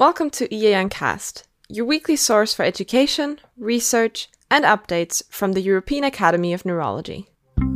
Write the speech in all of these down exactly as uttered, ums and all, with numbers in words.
Welcome to E A N Cast, your weekly source for education, research, and updates from the European Academy of Neurology.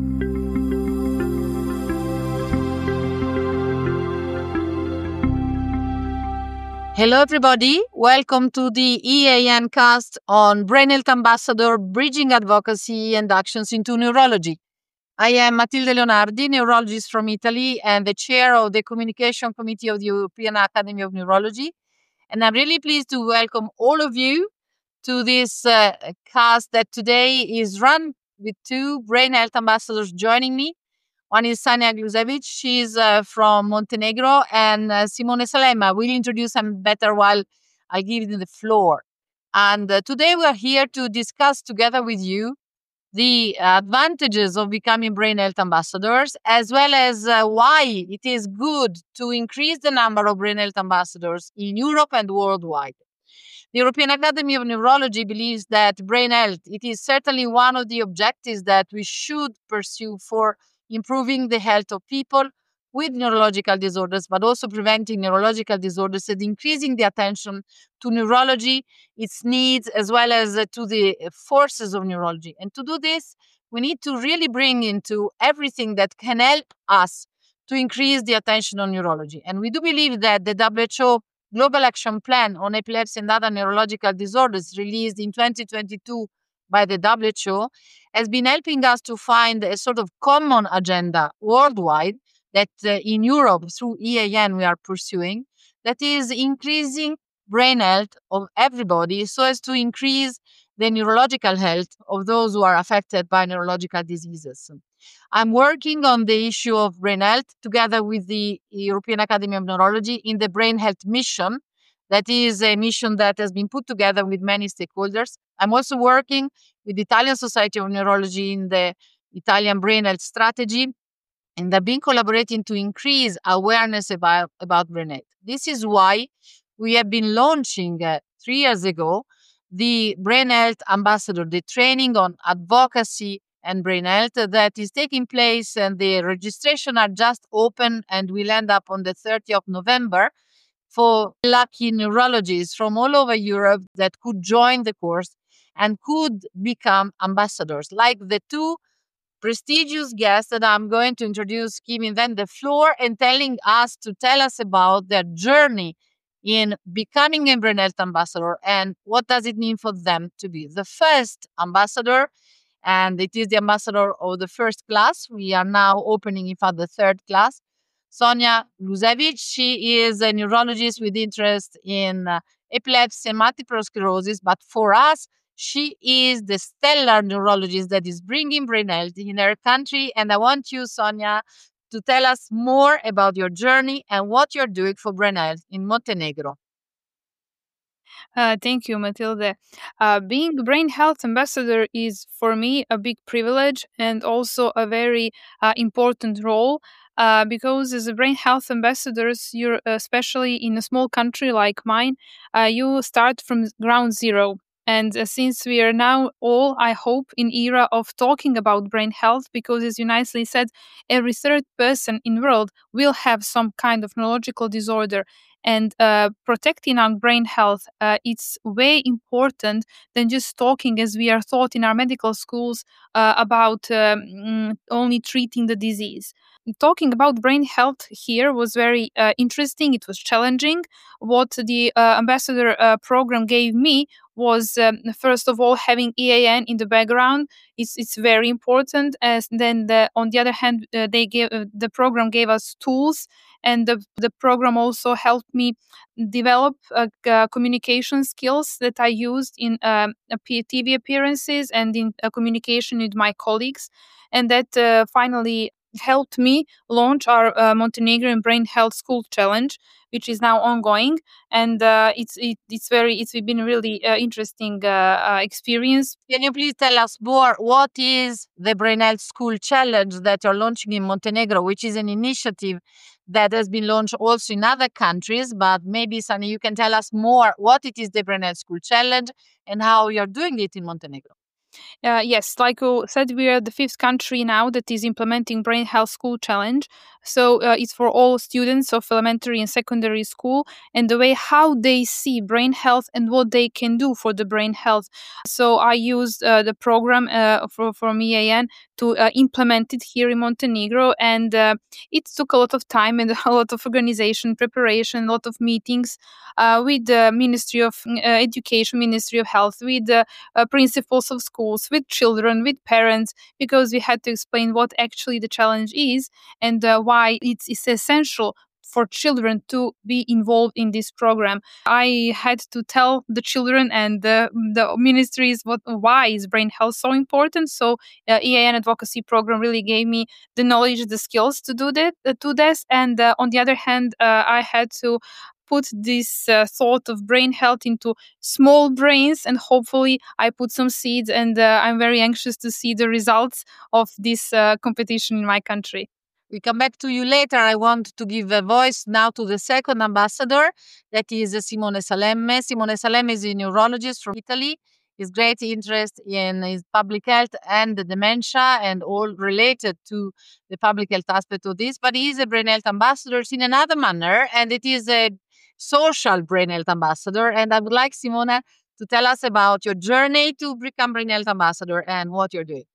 Hello everybody, welcome to the E A N Cast on Brain Health Ambassador, Bridging Advocacy and Actions into Neurology. I am Matilde Leonardi, neurologist from Italy and the chair of the Communication Committee of the European Academy of Neurology. And I'm really pleased to welcome all of you to this uh, cast that today is run with two Brain Health Ambassadors joining me. One is Sanja Glusevic, she's uh, from Montenegro, and uh, Simone Salema. We'll introduce them better while I give them the floor. And uh, today we are here to discuss together with you the advantages of becoming Brain Health Ambassadors, as well as uh, why it is good to increase the number of Brain Health Ambassadors in Europe and worldwide. The European Academy of Neurology believes that brain health, it is certainly one of the objectives that we should pursue for improving the health of people with neurological disorders, but also preventing neurological disorders and increasing the attention to neurology, its needs, as well as uh, to the forces of neurology. And to do this, we need to really bring into everything that can help us to increase the attention on neurology. And we do believe that the W H O Global Action Plan on Epilepsy and Other Neurological Disorders, released in twenty twenty-two by the W H O, has been helping us to find a sort of common agenda worldwide that uh, in Europe, through E A N, we are pursuing, that is increasing brain health of everybody so as to increase the neurological health of those who are affected by neurological diseases. I'm working on the issue of brain health together with the European Academy of Neurology in the Brain Health Mission. That is a mission that has been put together with many stakeholders. I'm also working with the Italian Society of Neurology in the Italian Brain Health Strategy, and I've been collaborating to increase awareness about, about brain health. This is why we have been launching uh, three years ago the Brain Health Ambassador, the training on advocacy and brain health that is taking place, and the registration are just open and will end up on the thirtieth of November for lucky neurologists from all over Europe that could join the course and could become ambassadors, like the two prestigious guests that I'm going to introduce, giving them the floor and telling us to tell us about their journey in becoming a Brain Health Ambassador and what does it mean for them to be the first ambassador. And it is the ambassador of the first class. We are now opening, in fact, the third class. Sanja Glusevic, she is a neurologist with interest in uh, epilepsy and multiple sclerosis, but for us, she is the stellar neurologist that is bringing brain health in her country. And I want you, Sanja, to tell us more about your journey and what you're doing for brain health in Montenegro. Uh, thank you, Matilde. Uh, being Brain Health Ambassador is, for me, a big privilege and also a very uh, important role. Uh, because as a brain health ambassadors, you're especially in a small country like mine, uh, you start from ground zero. And uh, since we are now all, I hope, in era of talking about brain health, because as you nicely said, every third person in the world will have some kind of neurological disorder. And uh, protecting our brain health, uh, it's way important than just talking as we are taught in our medical schools uh, about um, only treating the disease. Talking about brain health here was very uh, interesting. It was challenging. What the uh, ambassador uh, program gave me was, um, first of all, having E A N in the background. It's it's very important. As then, the, on the other hand, uh, they gave uh, the program gave us tools, and the the program also helped me develop uh, uh, communication skills that I used in um, T V appearances and in uh, communication with my colleagues, and that uh, finally helped me launch our uh, Montenegrin Brain Health School Challenge, which is now ongoing, and uh, it's it, it's very it's been a really uh, interesting uh, uh, experience. Can you please tell us more? What is the Brain Health School Challenge that you're launching in Montenegro, which is an initiative that has been launched also in other countries? But maybe, Sanja, you can tell us more what it is, the Brain Health School Challenge, and how you're doing it in Montenegro. Uh, yes, like you said, we are the fifth country now that is implementing Brain Health School Challenge. So uh, it's for all students of elementary and secondary school, and the way how they see brain health and what they can do for the brain health. So I used uh, the program uh, for, from E A N to uh, implement it here in Montenegro, and uh, it took a lot of time and a lot of organization, preparation, a lot of meetings uh, with the Ministry of uh, Education, Ministry of Health, with the uh, principals of schools, with children, with parents, because we had to explain what actually the challenge is and uh, why it's, it's essential for children to be involved in this program. I had to tell the children and the, the ministries what why is brain health so important. So uh, E A N advocacy program really gave me the knowledge, the skills to do that, uh, to this. And uh, on the other hand, uh, I had to put this uh, thought of brain health into small brains, and hopefully I put some seeds, and uh, I'm very anxious to see the results of this uh, competition in my country. We come back to you later. I want to give a voice now to the second ambassador, that is Simone Salemme. Simone Salemme is a neurologist from Italy. His great interest in his public health and the dementia and all related to the public health aspect of this. But he is a brain health ambassador in another manner, and it is a social brain health ambassador. And I would like Simone to tell us about your journey to become brain health ambassador and what you're doing.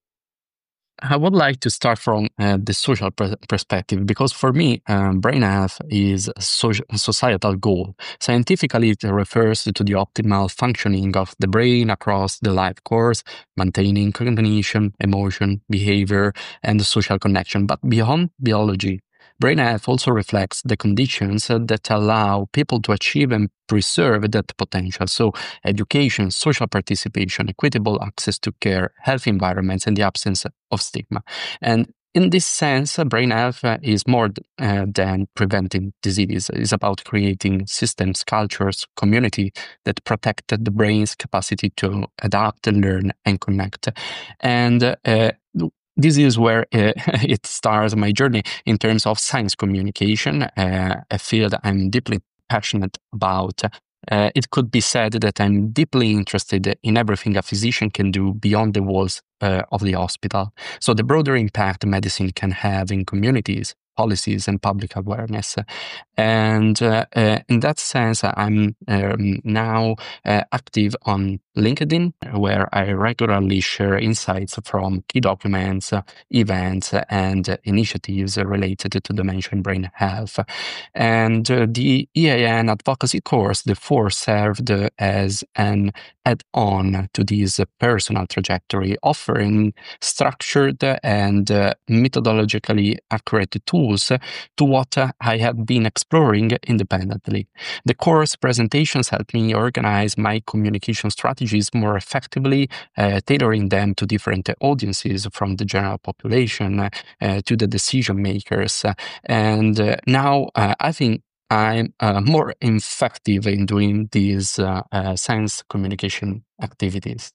I would like to start from uh, the social pr- perspective, because for me, um, brain health is a soci- societal goal. Scientifically, it refers to the optimal functioning of the brain across the life course, maintaining cognition, emotion, behavior, and social connection. But beyond biology, brain health also reflects the conditions uh, that allow people to achieve and preserve that potential. So education, social participation, equitable access to care, healthy environments, and the absence of stigma. And in this sense, uh, brain health uh, is more uh, than preventing disease. It's about creating systems, cultures, community that protect the brain's capacity to adapt, learn, and connect. And uh, this is where uh, it starts my journey in terms of science communication, uh, a field I'm deeply passionate about. Uh, it could be said that I'm deeply interested in everything a physician can do beyond the walls uh, of the hospital. So the broader impact medicine can have in communities, policies, and public awareness. And uh, uh, in that sense, I'm um, now uh, active on LinkedIn, where I regularly share insights from key documents, uh, events, uh, and uh, initiatives related to dementia and brain health. And uh, the E A N advocacy course, the four, served uh, as an add-on to this uh, personal trajectory, offering structured and uh, methodologically accurate tools to what uh, I had been exploring independently. The course presentations helped me organize my communication strategies more effectively, uh, tailoring them to different audiences, from the general population uh, uh, to the decision makers. Uh, and uh, now uh, I think I'm uh, more effective in doing these uh, uh, science communication activities.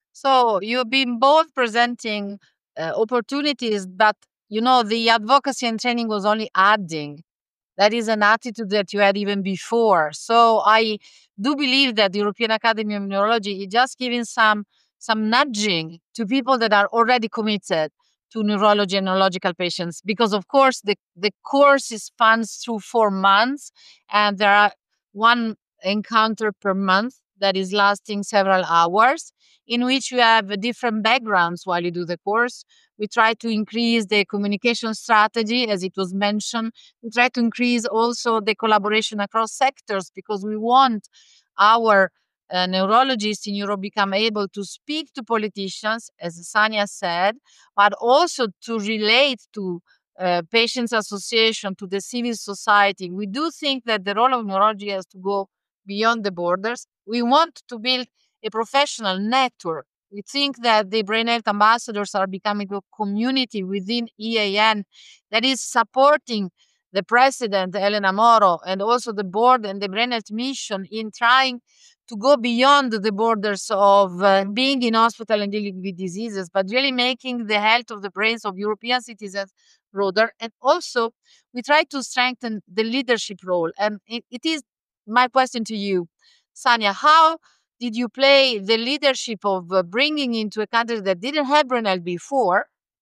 So you've been both presenting uh, opportunities, but you know, the advocacy and training was only adding. That is an attitude that you had even before. So I do believe that the European Academy of Neurology is just giving some some nudging to people that are already committed to neurology and neurological patients, because of course the, the course is spans through four months and there are one encounter per month that is lasting several hours, in which you have different backgrounds while you do the course. We try to increase the communication strategy, as it was mentioned. We try to increase also the collaboration across sectors, because we want our uh, neurologists in Europe become able to speak to politicians, as Sania said, but also to relate to uh, patients association, to the civil society. We do think that the role of neurology has to go beyond the borders. We want to build a professional network. We think that the brain health ambassadors are becoming a community within E A N that is supporting the president, Elena Moro, and also the board and the brain health mission in trying to go beyond the borders of uh, being in hospital and dealing with diseases, but really making the health of the brains of European citizens broader. And also, we try to strengthen the leadership role. And it, it is my question to you, Sania, how did you play the leadership of uh, bringing into a country that didn't have brain health before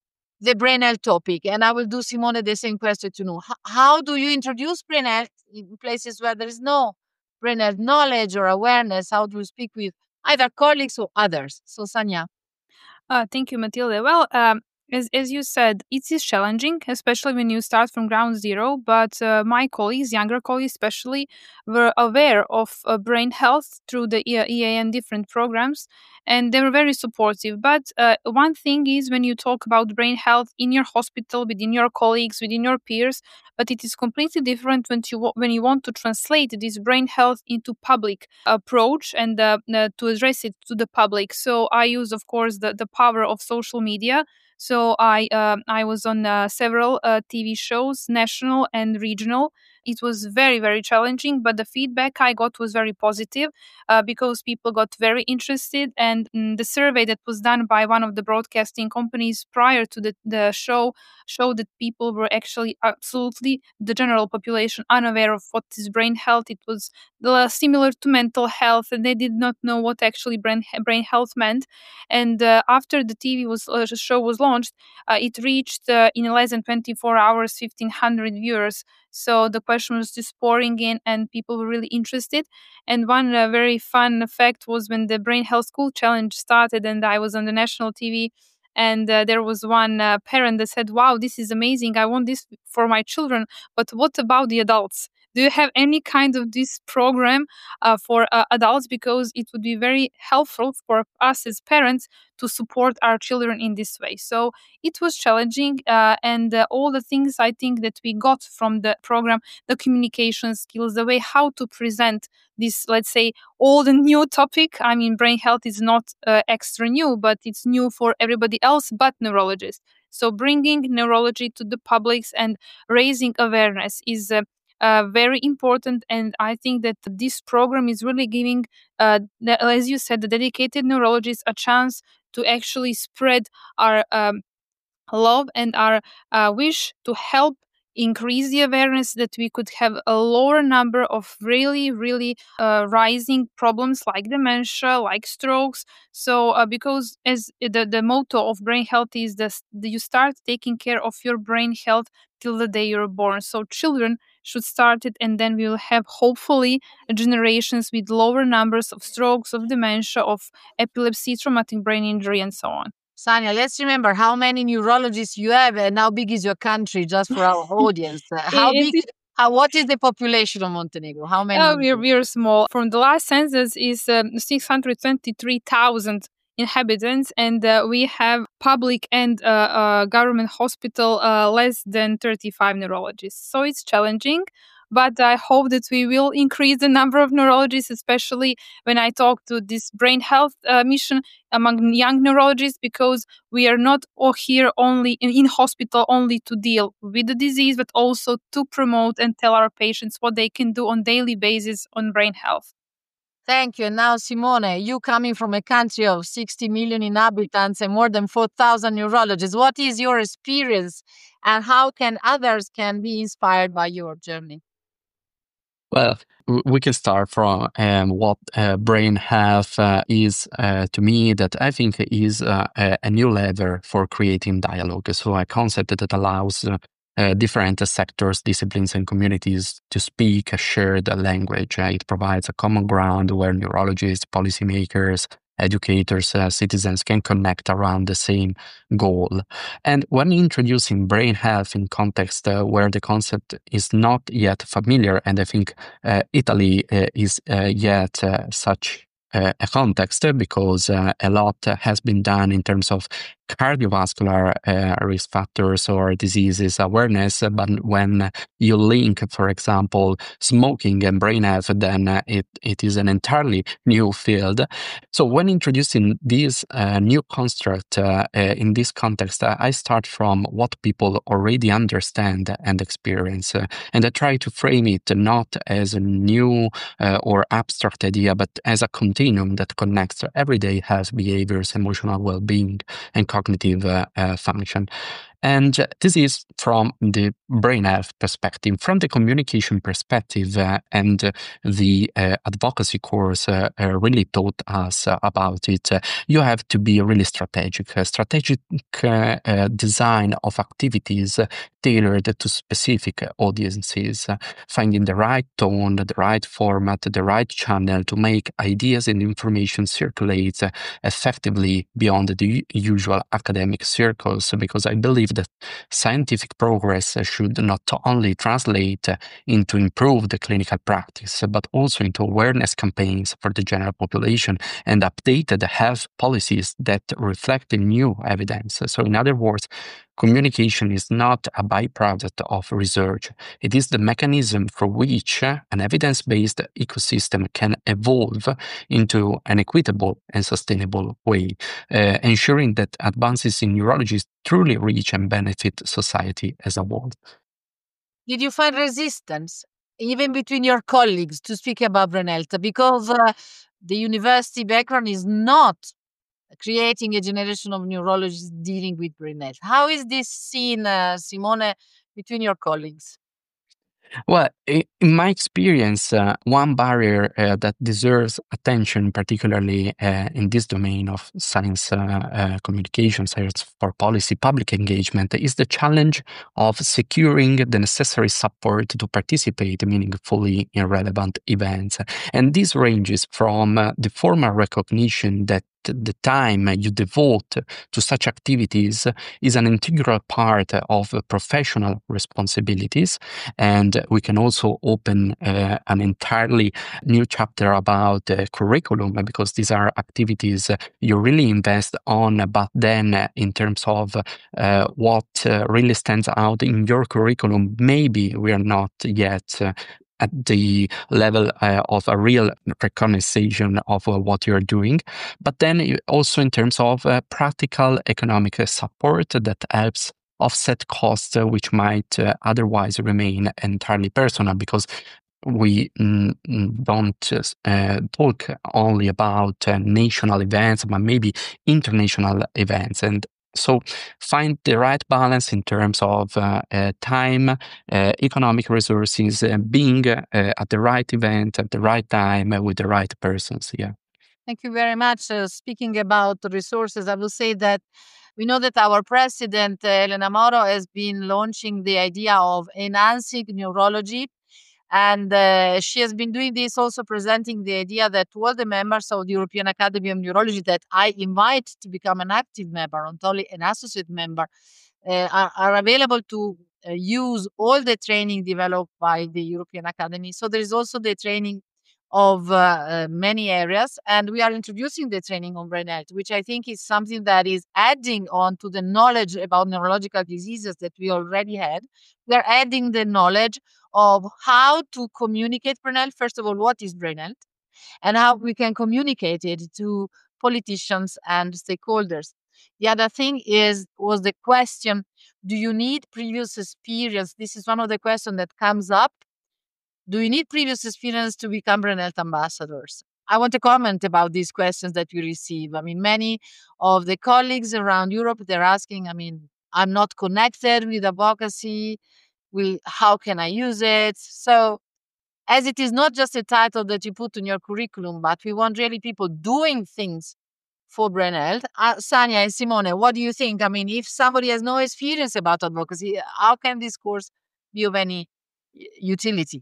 the brain health topic. And I will do, Simone, the same question to know. H- how do you introduce brain health in places where there is no brain health knowledge or awareness? How do you speak with either colleagues or others? So, Sanja. Uh, thank you, Matilde. Well, um, as, as you said, it is challenging, especially when you start from ground zero. But uh, my colleagues, younger colleagues especially, were aware of uh, brain health through the E A N different programs, and they were very supportive. But uh, one thing is when you talk about brain health in your hospital, within your colleagues, within your peers, but it is completely different when you when you want to translate this brain health into public approach and uh, uh, to address it to the public. So I use, of course, the, the power of social media. So I uh, I was on uh, several uh, T V shows, national and regional. It was very, very challenging, but the feedback I got was very positive uh, because people got very interested. And mm, the survey that was done by one of the broadcasting companies prior to the, the show showed that people were actually absolutely, the general population, unaware of what is brain health. It was uh, similar to mental health, and they did not know what actually brain, brain health meant. And uh, after the T V was uh, show was launched, uh, it reached uh, in less than twenty-four hours fifteen hundred viewers. So the question was just pouring in, and people were really interested. And one uh, very fun fact was when the Brain Health School Challenge started, and I was on the national T V. And uh, there was one uh, parent that said, "Wow, this is amazing. I want this for my children. But what about the adults? Do you have any kind of this program uh, for uh, adults? Because it would be very helpful for us as parents to support our children in this way." So it was challenging. Uh, and uh, all the things I think that we got from the program, the communication skills, the way how to present this, let's say, old and new topic. I mean, brain health is not uh, extra new, but it's new for everybody else but neurologists. So bringing neurology to the publics and raising awareness is uh, uh, very important. And I think that this program is really giving, uh, the, as you said, the dedicated neurologists a chance to actually spread our um, love and our uh, wish to help increase the awareness that we could have a lower number of really, really uh, rising problems like dementia, like strokes. So, uh, because as the, the motto of brain health is that you start taking care of your brain health till the day you're born. So children should start it, and then we will have hopefully generations with lower numbers of strokes, of dementia, of epilepsy, traumatic brain injury, and so on. Sanja, let's remember how many neurologists you have and how big is your country, just for our audience. Uh, how big, how, what is the population of Montenegro? How many? Oh, we're, we're small. From the last census is um, six hundred twenty-three thousand inhabitants, and uh, we have public and uh, uh, government hospital uh, less than thirty-five neurologists. So it's challenging. But I hope that we will increase the number of neurologists, especially when I talk to this brain health uh, mission among young neurologists, because we are not all here only in, in hospital only to deal with the disease, but also to promote and tell our patients what they can do on daily basis on brain health. Thank you. And now, Simone, you coming from a country of sixty million inhabitants and more than four thousand neurologists, what is your experience and how can others can be inspired by your journey? Well, we can start from um, what uh, brain health uh, is uh, to me, that I think is uh, a, a new lever for creating dialogue. So a concept that allows uh, uh, different sectors, disciplines, and communities to speak a shared language. Uh, it provides a common ground where neurologists, policymakers, educators, uh, citizens can connect around the same goal. And when introducing brain health in context uh, where the concept is not yet familiar, and I think uh, Italy uh, is uh, yet uh, such uh, a context, because uh, a lot has been done in terms of cardiovascular uh, risk factors or diseases awareness, but when you link, for example, smoking and brain health, then uh, it, it is an entirely new field. So when introducing this uh, new construct uh, uh, in this context, uh, I start from what people already understand and experience, uh, and I try to frame it not as a new uh, or abstract idea, but as a continuum that connects everyday health behaviors, emotional well-being, and cognitive uh, uh, function. And uh, this is from the brain health perspective. From the communication perspective, uh, and uh, the uh, advocacy course uh, uh, really taught us uh, about it, uh, you have to be really strategic. Uh, strategic uh, uh, design of activities uh, tailored to specific audiences, uh, finding the right tone, the right format, the right channel to make ideas and information circulate uh, effectively beyond the usual academic circles, because I believe that scientific progress should not only translate into improved clinical practice, but also into awareness campaigns for the general population and updated health policies that reflect the new evidence. So, in other words, communication is not a byproduct of research. It is the mechanism for which an evidence-based ecosystem can evolve into an equitable and sustainable way, uh, ensuring that advances in neurology truly reach and benefit society as a whole. Did you find resistance, even between your colleagues, to speak about brain health? Because uh, the university background is not creating a generation of neurologists dealing with brain health. How is this seen, uh, Simone, between your colleagues? Well, in my experience, uh, one barrier uh, that deserves attention, particularly uh, in this domain of science uh, uh, communication, science for policy, public engagement, is the challenge of securing the necessary support to participate meaningfully in relevant events. And this ranges from uh, the formal recognition that the time you devote to such activities is an integral part of professional responsibilities. And we can also open uh, an entirely new chapter about uh, curriculum, because these are activities you really invest on. But then in terms of uh, what uh, really stands out in your curriculum, maybe we are not yet uh, at the level uh, of a real recognition of uh, what you're doing. But then also in terms of uh, practical economic support that helps offset costs uh, which might uh, otherwise remain entirely personal, because we mm, don't uh, talk only about uh, national events, but maybe international events. And so find the right balance in terms of uh, uh, time, uh, economic resources, uh, being uh, at the right event at the right time uh, with the right persons. Yeah. Thank you very much. Uh, speaking about resources, I will say that we know that our president, uh, Elena Moro, has been launching the idea of enhancing neurology. And uh, she has been doing this, also presenting the idea that all the members of the European Academy of Neurology that I invite to become an active member, not only an associate member, uh, are, are available to uh, use all the training developed by the European Academy. So there is also the training of uh, uh, many areas, and we are introducing the training on brain health, which I think is something that is adding on to the knowledge about neurological diseases that we already had. We are adding the knowledge of how to communicate brain health. First of all, what is brain health, and how we can communicate it to politicians and stakeholders. The other thing is was the question: do you need previous experience? This is one of the questions that comes up. Do you need previous experience to become brain health ambassadors? I want to comment about these questions that we receive. I mean, many of the colleagues around Europe, they're asking, I mean, I'm not connected with advocacy. Will, how can I use it? So, as it is not just a title that you put in your curriculum, but we want really people doing things for brain health. Uh, Sania and Simone, what do you think? I mean, if somebody has no experience about advocacy, how can this course be of any utility?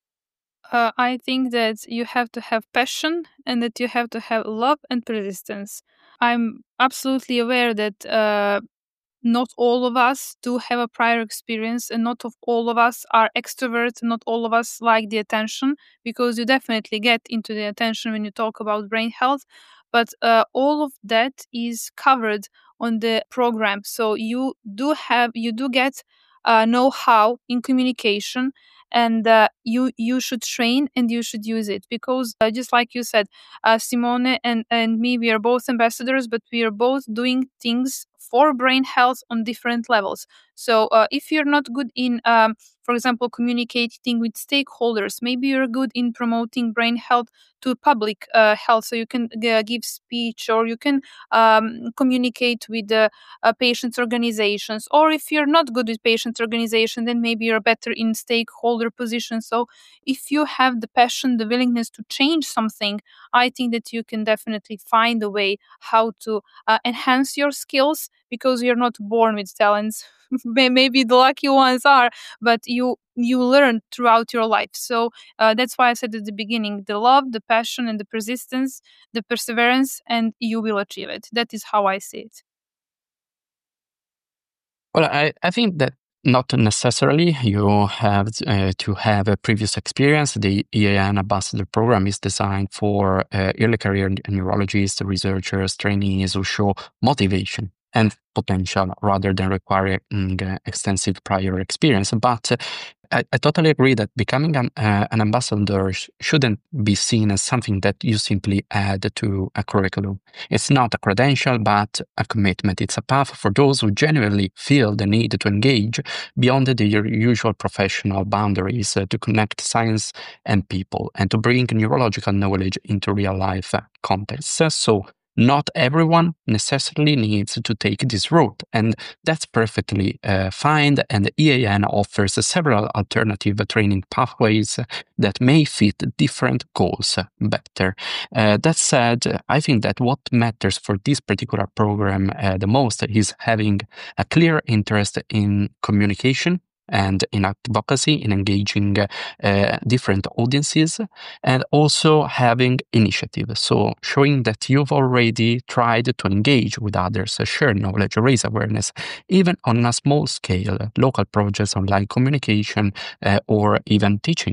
Uh, I think that you have to have passion and that you have to have love and persistence. I'm absolutely aware that uh, not all of us do have a prior experience, and not of all of us are extroverts. Not all of us like the attention, because you definitely get into the attention when you talk about brain health. But uh, all of that is covered on the program, so you do have you do get uh, know-how in communication, and uh, you you should train and you should use it, because uh, just like you said, uh, Simone and and me, we are both ambassadors, but we are both doing things for brain health on different levels. So uh, if you're not good in um, for example, communicating with stakeholders. Maybe you're good in promoting brain health to public uh, health, so you can uh, give speech, or you can um, communicate with the uh, patients' organizations. Or if you're not good with patients' organization, then maybe you're better in stakeholder position. So if you have the passion, the willingness to change something, I think that you can definitely find a way how to uh, enhance your skills, because you're not born with talents. Maybe the lucky ones are, but you you learn throughout your life. So uh, that's why I said at the beginning, the love, the passion, and the persistence, the perseverance, and you will achieve it. That is how I see it. Well, I, I think that not necessarily you have uh, to have a previous experience. The E A N Ambassador Program is designed for uh, early career neurologists, researchers, trainees who show motivation and potential rather than requiring uh, extensive prior experience. But uh, I, I totally agree that becoming an, uh, an ambassador sh- shouldn't be seen as something that you simply add to a curriculum. It's not a credential, but a commitment. It's a path for those who genuinely feel the need to engage beyond the usual professional boundaries uh, to connect science and people and to bring neurological knowledge into real life uh, contexts. So not everyone necessarily needs to take this route, and that's perfectly uh, fine. And E A N offers several alternative training pathways that may fit different goals better. Uh, that said, I think that what matters for this particular program uh, the most is having a clear interest in communication and in advocacy, in engaging uh, different audiences, and also having initiative. So showing that you've already tried to engage with others, share knowledge, raise awareness, even on a small scale, local projects, online communication, uh, or even teaching.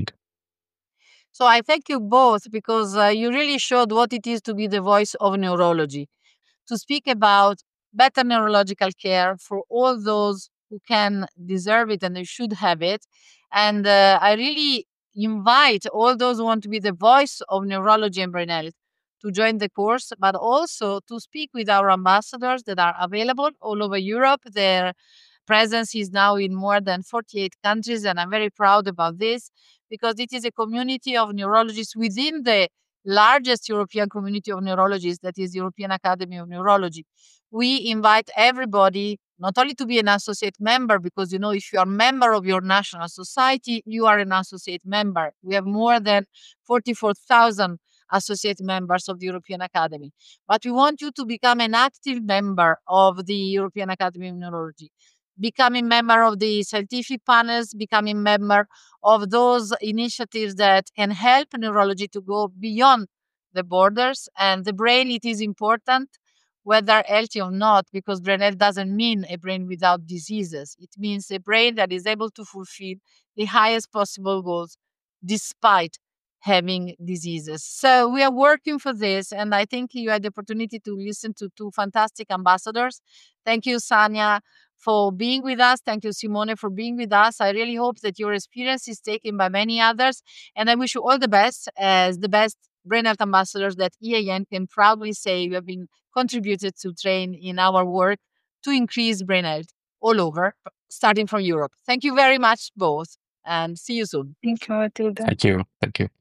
So I thank you both, because uh, you really showed what it is to be the voice of neurology, to speak about better neurological care for all those who can deserve it and they should have it. And uh, I really invite all those who want to be the voice of neurology and brain health to join the course, but also to speak with our ambassadors that are available all over Europe. Their presence is now in more than forty-eight countries, and I'm very proud about this, because it is a community of neurologists within the largest European community of neurologists, that is European Academy of Neurology. We invite everybody not only to be an associate member, because, you know, if you are a member of your national society, you are an associate member. We have more than forty-four thousand associate members of the European Academy. But we want you to become an active member of the European Academy of Neurology, becoming member of the scientific panels, becoming member of those initiatives that can help neurology to go beyond the borders. And the brain, it is important, whether healthy or not, because brain health doesn't mean a brain without diseases. It means a brain that is able to fulfill the highest possible goals despite having diseases. So we are working for this, and I think you had the opportunity to listen to two fantastic ambassadors. Thank you, Sania, for being with us. Thank you, Simone, for being with us. I really hope that your experience is taken by many others, and I wish you all the best as the best brain health ambassadors that E A N can proudly say you have been contributed to train in our work to increase brain health all over, starting from Europe. Thank you very much, both, and see you soon. Thank you, Matilda. Thank you. Thank you.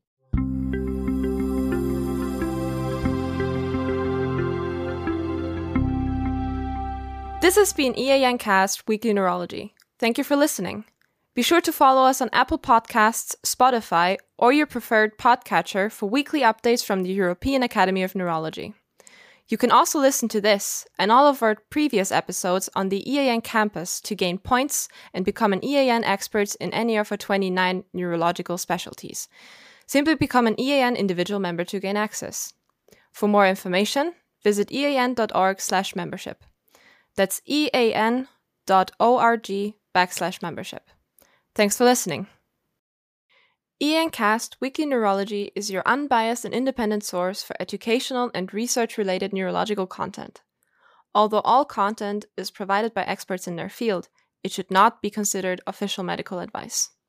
This has been E A N Cast Weekly Neurology. Thank you for listening. Be sure to follow us on Apple Podcasts, Spotify, or your preferred podcatcher for weekly updates from the European Academy of Neurology. You can also listen to this and all of our previous episodes on the E A N campus to gain points and become an E A N expert in any of our twenty-nine neurological specialties. Simply become an E A N individual member to gain access. For more information, visit ean.org slash membership. That's ean.org backslash membership. Thanks for listening. E A N Cast Weekly Neurology is your unbiased and independent source for educational and research-related neurological content. Although all content is provided by experts in their field, it should not be considered official medical advice.